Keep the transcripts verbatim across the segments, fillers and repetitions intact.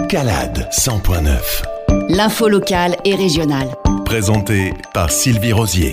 Calade cent point neuf. L'info locale et régionale. Présenté par Sylvie Rosier.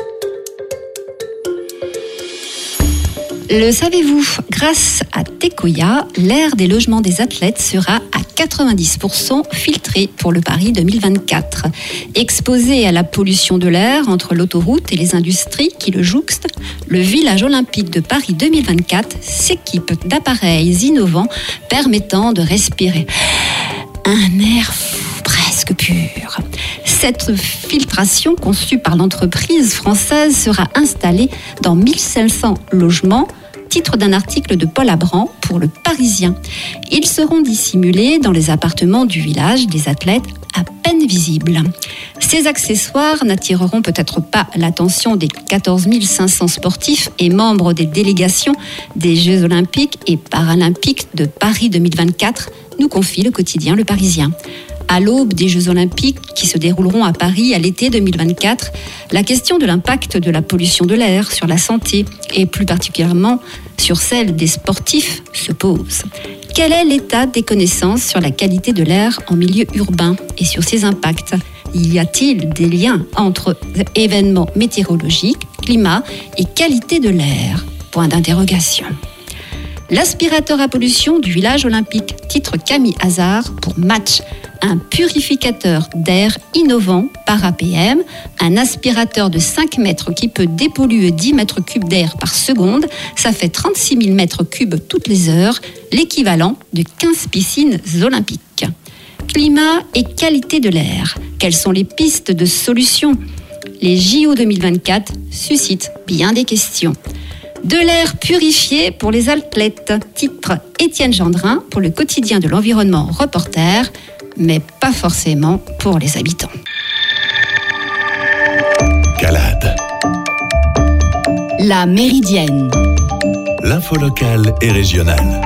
Le savez-vous, grâce à Tecoya, l'air des logements des athlètes sera à quatre-vingt-dix pour cent filtré pour le Paris deux mille vingt-quatre. Exposé à la pollution de l'air entre l'autoroute et les industries qui le jouxtent, le village olympique de Paris deux mille vingt-quatre s'équipe d'appareils innovants permettant de respirer un air presque pur. Cette filtration conçue par l'entreprise française sera installée dans mille cinq cents logements, titre d'un article de Paul Abran pour Le Parisien. Ils seront dissimulés dans les appartements du village des athlètes à peine visibles. Ces accessoires n'attireront peut-être pas l'attention des quatorze mille cinq cents sportifs et membres des délégations des Jeux Olympiques et Paralympiques de Paris deux mille vingt-quatre, nous confie le quotidien Le Parisien. À l'aube des Jeux Olympiques qui se dérouleront à Paris à l'été deux mille vingt-quatre, la question de l'impact de la pollution de l'air sur la santé et plus particulièrement sur celle des sportifs se pose. Quel est l'état des connaissances sur la qualité de l'air en milieu urbain et sur ses impacts ? Y a-t-il des liens entre événements météorologiques, climat et qualité de l'air ? Point d'interrogation. L'aspirateur à pollution du village olympique, titre Camille Hazard pour Match. Un purificateur d'air innovant par A P M, un aspirateur de cinq mètres qui peut dépolluer dix mètres cubes d'air par seconde, ça fait trente-six mille mètres cubes toutes les heures, l'équivalent de quinze piscines olympiques. Climat et qualité de l'air, quelles sont les pistes de solutions ? Les J O deux mille vingt-quatre suscitent bien des questions. De l'air purifié pour les athlètes, titre Étienne Gendrin pour le quotidien de l'environnement Reporter, mais pas forcément pour les habitants. Calade. La Méridienne. L'info locale et régionale.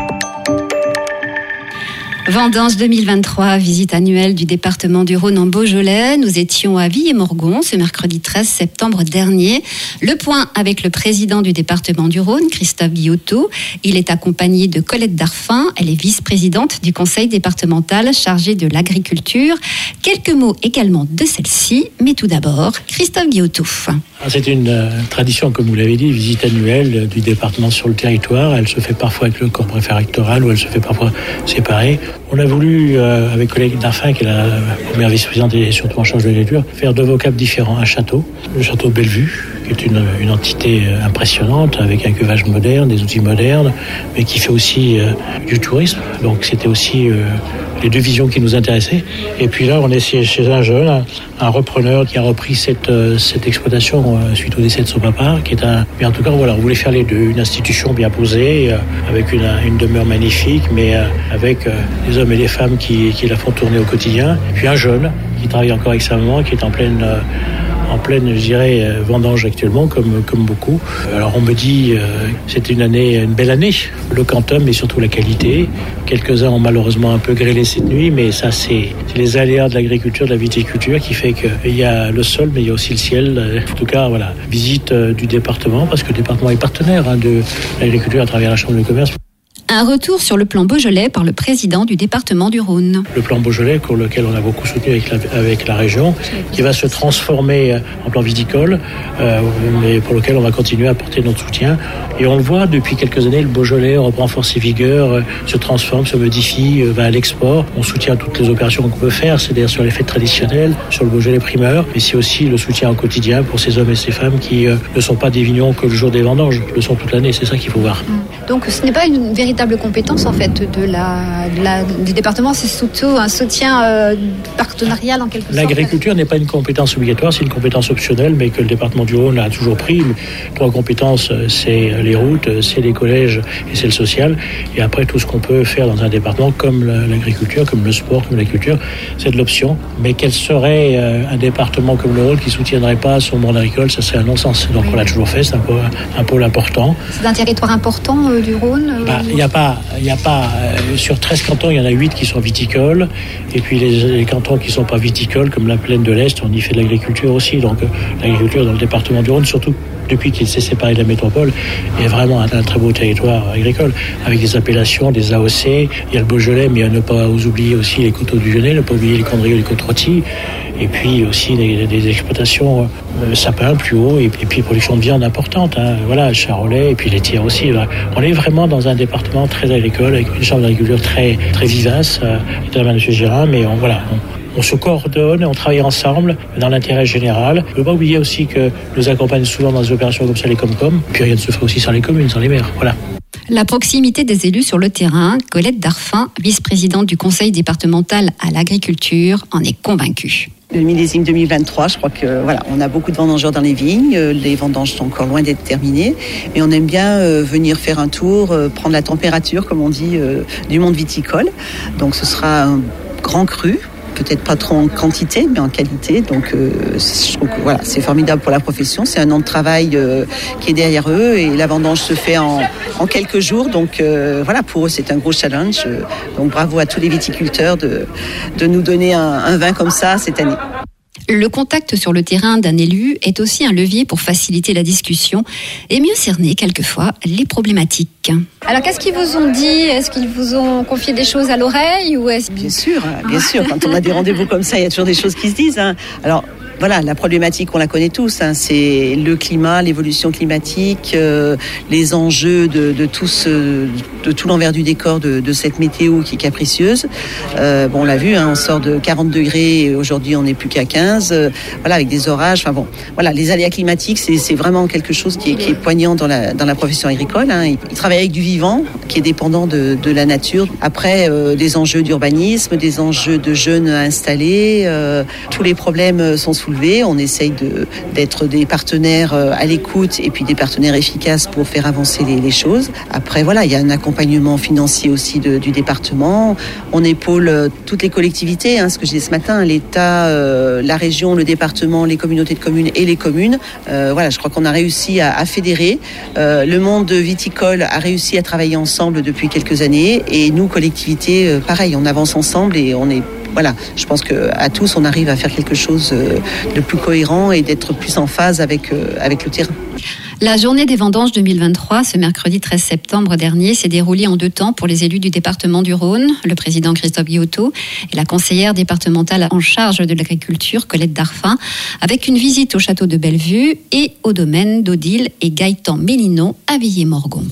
Vendange deux mille vingt-trois, visite annuelle du département du Rhône en Beaujolais. Nous étions à Villiers-Morgon ce mercredi treize septembre dernier. Le point avec le président du département du Rhône, Christophe Guillotot. Il est accompagné de Colette Darfin. Elle est vice-présidente du conseil départemental chargé de l'agriculture. Quelques mots également de celle-ci, mais tout d'abord, Christophe Guillotot. C'est une euh, tradition, comme vous l'avez dit, visite annuelle du département sur le territoire. Elle se fait parfois avec le corps préfectoral ou elle se fait parfois séparée. On a voulu, euh, avec collègue Darfin, qui est la première vice-présidente et surtout en charge de l'agriculture, faire deux vocables différents. Un château, le château de Bellevue, qui est une, une entité impressionnante, avec un cueillage moderne, des outils modernes, mais qui fait aussi euh, du tourisme. Donc c'était aussi euh, les deux visions qui nous intéressaient. Et puis là, on est chez un jeune, un, un repreneur qui a repris cette, euh, cette exploitation euh, suite au décès de son papa, qui est un... Mais en tout cas, voilà, on voulait faire les deux. Une institution bien posée, euh, avec une, une demeure magnifique, mais euh, avec euh, des hommes et des femmes qui, qui la font tourner au quotidien. Et puis un jeune qui travaille encore avec sa maman, qui est en pleine... Euh, en pleine, je dirais, vendange actuellement, comme, comme beaucoup. Alors on me dit, euh, c'était une année, une belle année, le quantum et surtout la qualité. Quelques-uns ont malheureusement un peu grêlé cette nuit, mais ça c'est, c'est les aléas de l'agriculture, de la viticulture qui fait qu'il y a le sol, mais il y a aussi le ciel. En tout cas, voilà, visite euh, du département, parce que le département est partenaire hein, de l'agriculture à travers la Chambre de commerce. Un retour sur le plan Beaujolais par le président du département du Rhône. Le plan Beaujolais, pour lequel on a beaucoup soutenu avec la, avec la région, qui va se transformer en plan viticole, euh, mais pour lequel on va continuer à apporter notre soutien. Et on le voit depuis quelques années, le Beaujolais reprend force et vigueur, euh, se transforme, se modifie, euh, va à l'export. On soutient toutes les opérations qu'on peut faire, c'est-à-dire sur les fêtes traditionnelles, sur le Beaujolais primeur, mais c'est aussi le soutien au quotidien pour ces hommes et ces femmes qui euh, ne sont pas des vignons que le jour des vendanges, le sont toute l'année, c'est ça qu'il faut voir. Donc ce n'est pas une véritable compétence en fait de la, de la, du département, c'est surtout un soutien euh, partenarial en quelque sorte. L'agriculture n'est pas une compétence obligatoire, c'est une compétence optionnelle, mais que le département du Rhône a toujours pris. Trois compétences, c'est les routes, c'est les collèges et c'est le social. Et après, tout ce qu'on peut faire dans un département, comme l'agriculture, comme le sport, comme la culture, c'est de l'option. Mais quel serait un département comme le Rhône qui ne soutiendrait pas son monde agricole ? Ça serait un non-sens. Donc oui. On l'a toujours fait, c'est un pôle, un pôle important. C'est un territoire important euh, du Rhône euh, bah, Il n'y a pas, il y a pas euh, sur treize cantons, il y en a huit qui sont viticoles. Et puis les, les cantons qui ne sont pas viticoles, comme la plaine de l'Est, on y fait de l'agriculture aussi. Donc euh, l'agriculture dans le département du Rhône, surtout depuis qu'il s'est séparé de la métropole, il y a vraiment un, un très beau territoire agricole, avec des appellations, des A O C, il y a le Beaujolais, mais à ne pas oublier aussi les coteaux du Lyonnais, ne pas oublier les Condrieux, les Côtes-Rôties, et puis aussi des, des exploitations euh, sapins plus haut, et, et puis production de viande importante, hein, voilà, Charolais, et puis laitière aussi. Là. On est vraiment dans un département très agricole, avec une chambre d'agriculture très, très vivace, euh, de la main de M. Gérin, mais on, voilà, on, on se coordonne, on travaille ensemble dans l'intérêt général. Il ne faut pas oublier aussi que nous accompagnent souvent dans des opérations comme ça les Comcom, puis rien ne se fait aussi sans les communes, sans les maires, voilà. La proximité des élus sur le terrain, Colette Darphin, vice-présidente du conseil départemental à l'agriculture, en est convaincue. Le millésime deux mille vingt-trois, je crois que voilà, on a beaucoup de vendangeurs dans les vignes. Les vendanges sont encore loin d'être terminées, mais on aime bien euh, venir faire un tour, euh, prendre la température, comme on dit, euh, du monde viticole. Donc ce sera un grand cru. Peut-être pas trop en quantité, mais en qualité. Donc, euh, je trouve que voilà, c'est formidable pour la profession. C'est un an de travail euh, qui est derrière eux et la vendange se fait en, en quelques jours. Donc, euh, voilà, pour eux, c'est un gros challenge. Donc, bravo à tous les viticulteurs de, de nous donner un, un vin comme ça cette année. Le contact sur le terrain d'un élu est aussi un levier pour faciliter la discussion et mieux cerner quelquefois les problématiques. Alors, qu'est-ce qu'ils vous ont dit ? Est-ce qu'ils vous ont confié des choses à l'oreille ou est-ce... Bien sûr, bien sûr. Quand on a des rendez-vous comme ça, il y a toujours des choses qui se disent. Hein. Alors, voilà, la problématique, on la connaît tous. Hein, c'est le climat, l'évolution climatique, euh, les enjeux de, de, tout ce, de tout l'envers du décor de, de cette météo qui est capricieuse. Euh, bon, on l'a vu, hein, on sort de quarante degrés, et aujourd'hui on n'est plus qu'à quinze. Euh, voilà, avec des orages. Enfin bon, voilà, les aléas climatiques, c'est, c'est vraiment quelque chose qui est, qui est poignant dans la, dans la profession agricole. Hein. Ils, ils travaillent avec du vivant, qui est dépendant de, de la nature. Après, euh, des enjeux d'urbanisme, des enjeux de jeunes à installer. Euh, tous les problèmes sont soulevés. On essaye de, d'être des partenaires à l'écoute et puis des partenaires efficaces pour faire avancer les, les choses. Après, voilà, il y a un accompagnement financier aussi de, du département. On épaule toutes les collectivités, hein, ce que je disais ce matin, l'État, euh, la région, le département, les communautés de communes et les communes. Euh, voilà, je crois qu'on a réussi à, à fédérer. Euh, le monde viticole a réussi à travailler ensemble depuis quelques années et nous, collectivités, euh, pareil, on avance ensemble et on est Voilà, je pense qu'à tous, on arrive à faire quelque chose de plus cohérent et d'être plus en phase avec, avec le terrain. La journée des vendanges deux mille vingt-trois, ce mercredi treize septembre dernier, s'est déroulée en deux temps pour les élus du département du Rhône, le président Christophe Guillotot et la conseillère départementale en charge de l'agriculture, Colette Darphin, avec une visite au château de Bellevue et au domaine d'Odile et Gaëtan Mélinon à Villiers-Morgon.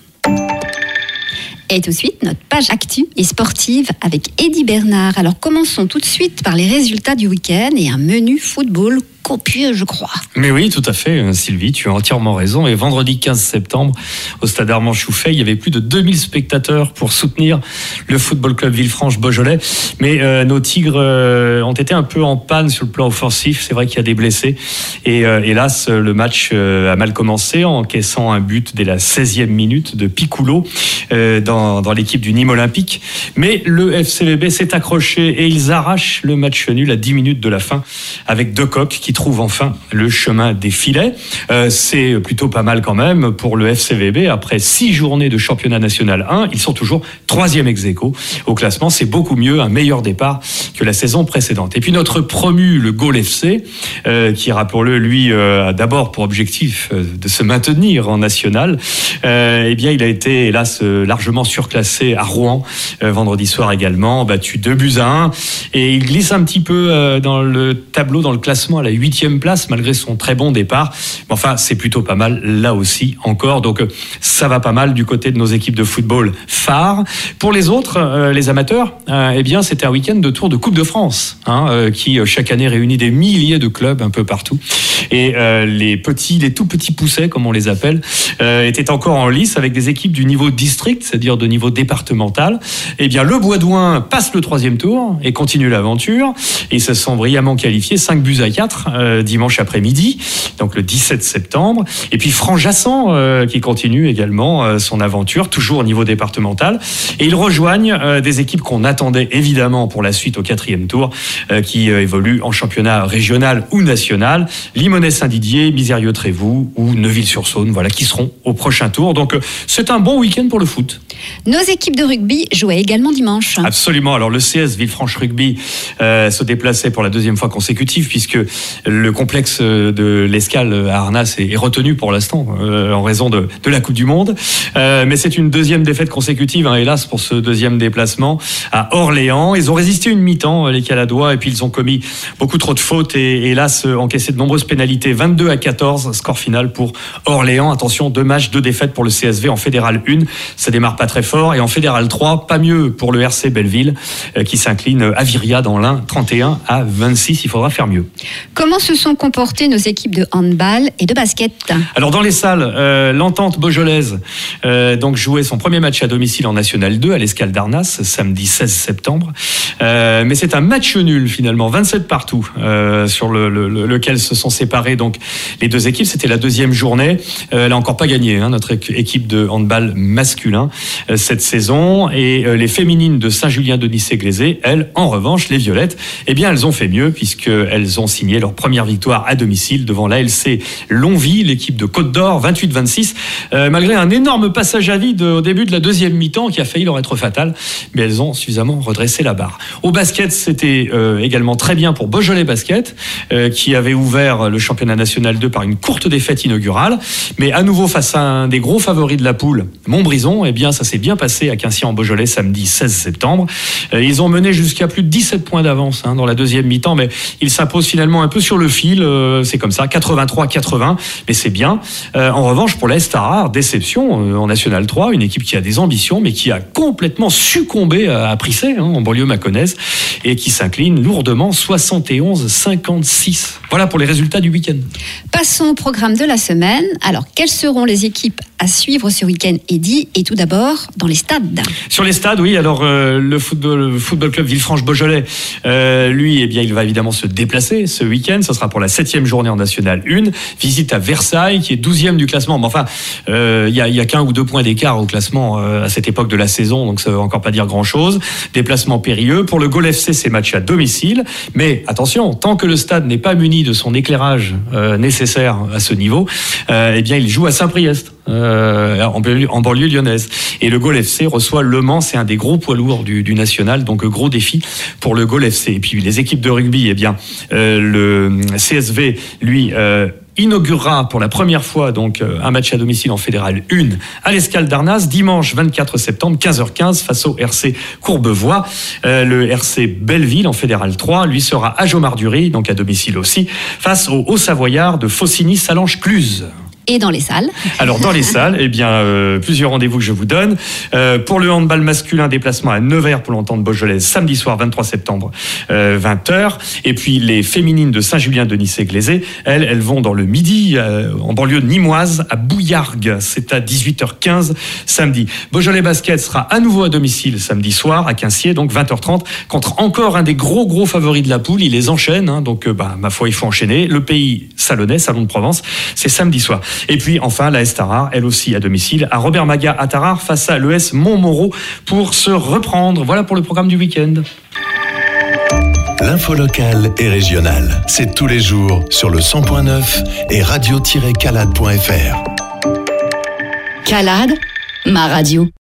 Et tout de suite, notre page actu et sportive avec Eddy Bernard. Alors commençons tout de suite par les résultats du week-end et un menu football copieux, je crois. Mais oui, tout à fait, Sylvie, tu as entièrement raison. Et vendredi quinze septembre, au stade Armand Chouffet, il y avait plus de deux mille spectateurs pour soutenir le Football Club Villefranche-Beaujolais. Mais euh, nos Tigres euh, ont été un peu en panne sur le plan offensif. C'est vrai qu'il y a des blessés. Et euh, hélas, le match euh, a mal commencé en encaissant un but dès la seizième minute de Piccolo euh, dans, dans l'équipe du Nîmes Olympique. Mais le F C V B s'est accroché et ils arrachent le match nul à dix minutes de la fin avec deux coqs qui trouve enfin le chemin des filets. Euh, c'est plutôt pas mal quand même pour le F C V B. Après six journées de championnat national un, ils sont toujours troisième ex-aequo au classement. C'est beaucoup mieux, un meilleur départ que la saison précédente. Et puis notre promu, le Gaulle F C, euh, qui, rappelons-le, lui, euh, a d'abord pour objectif euh, de se maintenir en national, euh, eh bien, il a été, hélas, euh, largement surclassé à Rouen, euh, vendredi soir également, battu deux buts à un. Et il glisse un petit peu euh, dans le tableau, dans le classement, à la huitième place, malgré son très bon départ. Mais enfin, c'est plutôt pas mal, là aussi, encore. Donc, ça va pas mal du côté de nos équipes de football phares. Pour les autres, euh, les amateurs, euh, eh bien, c'était un week-end de tour de Coupe de France, hein, euh, qui, chaque année, réunit des milliers de clubs un peu partout. Et euh, les petits, les tout petits poussets, comme on les appelle, euh, étaient encore en lice avec des équipes du niveau district, c'est-à-dire de niveau départemental. Eh bien, le Bois-d'Ouin passe le troisième tour et continue l'aventure. Ils se sont brillamment qualifiés, cinq buts à quatre, euh, dimanche après-midi, donc le dix-sept septembre. Et puis Franc-Jassant, euh, qui continue également euh, son aventure, toujours au niveau départemental. Et ils rejoignent euh, des équipes qu'on attendait évidemment pour la suite au quatrième tour, euh, qui euh, évoluent en championnat régional ou national. Limonest-Saint-Didier, Misérieux-Trévoux ou Neuville-sur-Saône, voilà, qui seront au prochain tour. Donc, euh, c'est un bon week-end pour le foot. Nos équipes de rugby jouaient également dimanche. Absolument. Alors, le C S Villefranche Rugby euh, se déplaçait pour la deuxième fois consécutive, puisque le complexe de l'Escale à Arnas est, est retenu pour l'instant euh, en raison de, de la Coupe du Monde. Euh, mais c'est une deuxième défaite consécutive, hein, hélas, pour ce deuxième déplacement à Orléans. Ils ont résisté une mi-temps, les Caladois, et puis ils ont commis beaucoup trop de fautes et hélas encaissé de nombreuses pénalités. vingt-deux à quatorze, score final pour Orléans. Attention, deux matchs, deux défaites pour le C S V en Fédéral un. Ça démarre pas très fort. Et en Fédéral trois, pas mieux pour le R C Belleville euh, qui s'incline à Viria dans l'Ain, trente et un à vingt-six. Il faudra faire mieux. Comment se sont comportées nos équipes de handball et de basket ? Alors dans les salles, euh, l'Entente Beaujolaise euh, donc jouait son premier match à domicile en National deux à l'Escale d'Arnas, samedi seize septembre. Euh, mais c'est un match nul finalement, vingt-sept partout, euh, sur le, le, le, lequel se sont séparées donc les deux équipes. C'était la deuxième journée. Euh, elle n'a encore pas gagné, hein, notre équipe de handball masculin euh, cette saison. Et euh, les féminines de Saint-Julien-de-Nicey-Glazé, elles, en revanche, les violettes, eh bien elles ont fait mieux puisqu'elles ont signé leur première victoire à domicile devant l'A L C Longwy, l'équipe de Côte d'Or, vingt-huit vingt-six, euh, malgré un énorme passage à vide au début de la deuxième mi-temps qui a failli leur être fatal, mais elles ont suffisamment redressé la barre. Au basket, c'était euh, également très bien pour Beaujolais Basket, euh, qui avait ouvert le championnat national deux par une courte défaite inaugurale, mais à nouveau face à un des gros favoris de la poule, Montbrison, eh bien ça s'est bien passé à Quincy en Beaujolais samedi seize septembre. Euh, ils ont mené jusqu'à plus de dix-sept points d'avance hein, dans la deuxième mi-temps, mais ils s'imposent finalement un peu sur le fil, euh, c'est comme ça, quatre-vingt-trois à quatre-vingts, mais c'est bien. Euh, en revanche, pour l'Est Tarare, déception euh, en National trois, une équipe qui a des ambitions, mais qui a complètement succombé à, à Prissé, hein, en banlieue maconnaise, et qui s'incline lourdement soixante et onze à cinquante-six. Voilà pour les résultats du week-end. Passons au programme de la semaine. Alors, quelles seront les équipes à suivre ce week-end, Eddy ? Et tout d'abord, dans les stades. Sur les stades, oui. Alors, euh, le, football, le football club Villefranche-Beaujolais, euh, lui, eh bien, il va évidemment se déplacer ce week-end. Ce sera pour la septième journée en National un. Visite à Versailles, qui est douzième du classement. Mais enfin, il euh, y a, y a qu'un ou deux points d'écart au classement euh, à cette époque de la saison, donc ça ne veut encore pas dire grand-chose. Déplacement périlleux. Pour le Gaulle F C, c'est match à domicile. Mais attention, tant que le stade n'est pas muni de son éclairage euh, nécessaire à ce niveau, euh, eh bien, il joue à Saint-Priest. Euh, en, banlieue, en banlieue lyonnaise. Et le Gaulle F C reçoit Le Mans, c'est un des gros poids lourds du, du national, donc gros défi pour le Gaulle F C. Et puis les équipes de rugby, eh bien, euh, le C S V, lui, euh, inaugurera pour la première fois donc un match à domicile en Fédéral un à l'Escale d'Arnas dimanche vingt-quatre septembre quinze heures quinze face au R C Courbevoie. Euh, le R C Belleville en Fédéral trois lui sera à Jomarduri, donc à domicile aussi, face au Haut-Savoyard de Faucigny-Salange-Cluse. Et dans les salles. Alors dans les salles, eh bien euh, plusieurs rendez-vous que je vous donne. Euh, pour le handball masculin, déplacement à Nevers pour l'Entente Beaujolaise samedi soir vingt-trois septembre euh, vingt heures. Et puis les féminines de Saint-Julien-de-Nicey-Glazé, elles, elles vont dans le Midi euh, en banlieue nimoise à Bouillargues. C'est à dix-huit heures quinze samedi. Beaujolais Basket sera à nouveau à domicile samedi soir à Quincier, donc vingt heures trente contre encore un des gros gros favoris de la poule. Il les enchaîne, hein, donc euh, bah ma foi il faut enchaîner. Le Pays Salonnais, Salon de Provence, c'est samedi soir. Et puis enfin la S Tarare, elle aussi à domicile, à Robert Maga à Tarare face à l'E S Montmoreau pour se reprendre. Voilà pour le programme du week-end. L'info locale et régionale, c'est tous les jours sur le cent point neuf et radio tiret calade point f r. Calade, ma radio.